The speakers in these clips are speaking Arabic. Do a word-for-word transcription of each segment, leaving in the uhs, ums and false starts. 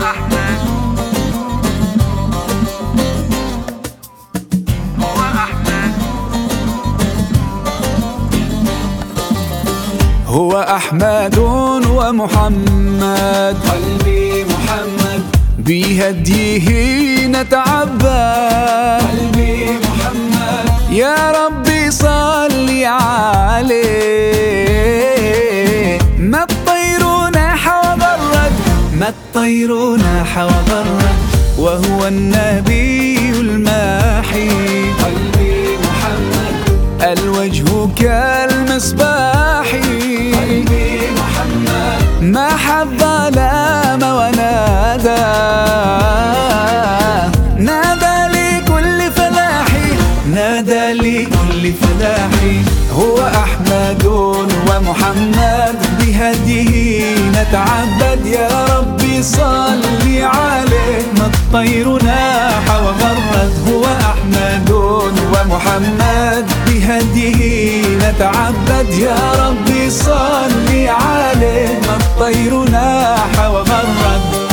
أحمد هو أحمد هو أحمد ومحمد، قلبي محمد بهديه نتعبد. قلبي محمد يا ربي صل عليه، ما الطير ناح وبرد، ما الطير ناح وبرد، وهو النبي الماحي. قلبي محمد الوجه كالمصباح، قلبي محمد ما حب ظلام ونادى، نادى لكل فلاحي، نادى لكل فلاحي. هو أحمد ومحمد، بهديه نتعبد. يا ربي صل عليه، ما الطير ناح وغرد. هو أحمد ومحمد، بهديه نتعبد. يا ربي صل عليه، ما الطير ناح وغرد.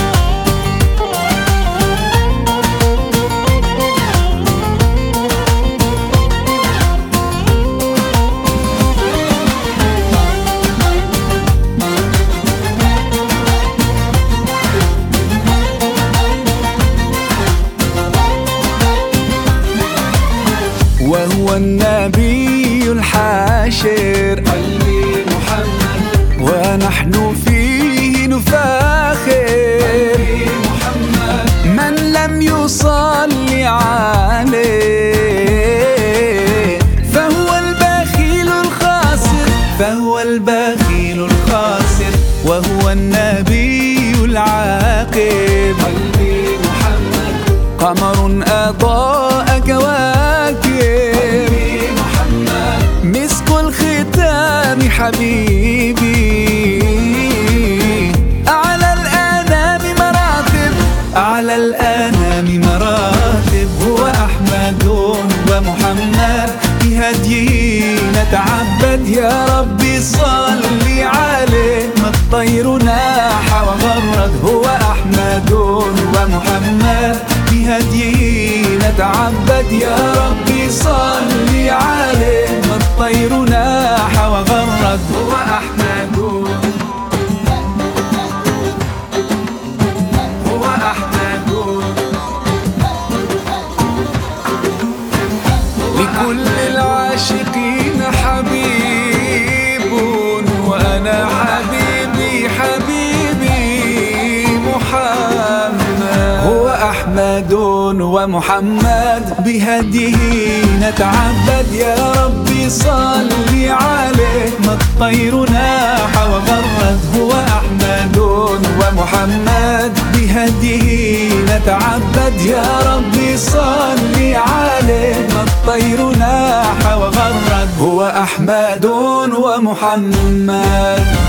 وهو النبي الحاشر، قلبي محمد ونحن فيه نفاخر. قلبي محمد من لم يصلي عليه فهو البخيل الخاسر، فهو البخيل الخاسر. وهو النبي العاقب، قلبي محمد قمر أضاء كواكب. قلبي محمد مسك الختام حبيبي، أعلى الأنام مراتب، أعلى الأنام مراتب. هو أحمد ومحمد، بهديه نتعبد. يا ربي صل عليه، ما الطير ناح وغرد. هو أحمد ومحمد، بهديه نتعبد. يا ربي صل عليه، ما الطير ناح وغرد. هو أحمد هو أحمد لكل العاشقين حبيب، وأنا حبيبي حبيبي محمد. هو أحمد ومحمد، بهديه نتعبد. يا ربي صل عليه، ما الطير ناح وغرد. هو أحمد ومحمد، بهديه نتعبد. يا ربي صل عليه، ما الطير ناح وغرد. هو أحمد ومحمد.